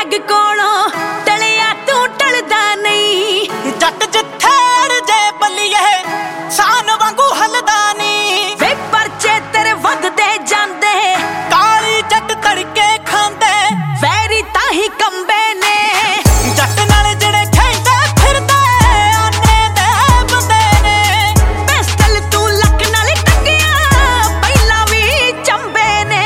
ਜੱਗ ਕੋਲੋਂ ਟਲਿਆ ਤੂੰ ਟਲਦਾ ਨਹੀਂ। ਜੱਟ ਜਿੱਥੇ ਅੜ ਜੇ ਬੱਲੀਏ ਸਾਨ ਵਾਂਗੂ ਹਲਦਾ ਨਹੀਂ। ਵੇ ਪਰਚੇ ਤੇਰੇ ਵੱਧਦੇ ਜਾਂਦੇ ਕਾਲੀ ਜੱਟ ਤੜਕੇ ਖਾਂਦੇ ਵੈਰੀ ਤਾਂ ਹੀ ਕੰਬੇ ਨੇ। ਜੱਟ ਨਾਲ ਜਿਹੜੇ ਖੇਡਦੇ ਫਿਰਦੇ ਆਨੇ ਦੇ ਬੰਦੇ ਨੇ। ਪਿਸਟਲ ਤੂੰ ਲੱਕ ਨਾਲ ਟੰਗਿਆ ਪਹਿਲਾਂ ਵੀ ਚੰਬੇ ਨੇ।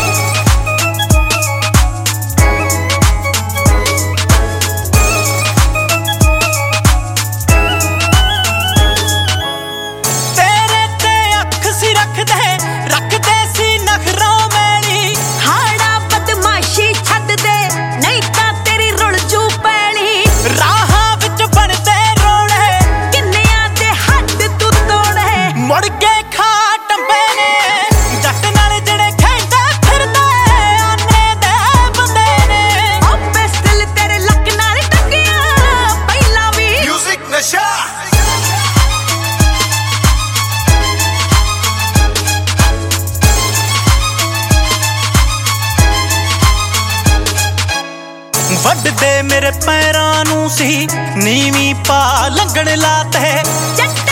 ਤੇਰੇ ਤੇ ਅੱਖ ਸੀ ਰੱਖਦੇ ਸੀ ਨਖਰੋਂ ਮੈਲੀ। ਹਾੜਾ ਬਦਮਾਸ਼ੀ ਛੱਡ ਦੇ ਨਹੀਂ ਤਾਂ ਤੇਰੀ ਰੁਲ ਜੂ ਪੈਲੀ। ਰਾਹਾਂ ਵਿੱਚ ਬਣਦੇ ਰੋਲੇ ਕਿੰਨਿਆਂ ਦੇ ਹੱਡ ਤੂੰ ਤੋੜੇ ਮੁੜ ਕੇ ਖਾ ਟੰਬੇ ਨੇ। ਜੱਟ ਨਾਲ ਜਿਹੜੇ ਖੇਡਦੇ ਫਿਰਦੇ ਆਨੇ ਦੇ ਬੰਦੇ ਨੇ। ਉਹ ਪਿਸਟਲ ਤੇਰੇ ਲੱਕ ਨਾਲ ਟੰਗਿਆ ਪਹਿਲਾਂ ਵੀ। Music ਨਸ਼ਾ ਵੱਢਦੇ ਮੇਰੇ ਪੈਰਾਂ ਨੂੰ ਸੀ ਨੀਵੀਂ ਪਾ ਲੰਘਣ ਲਾਤੇ। ਜੱਟ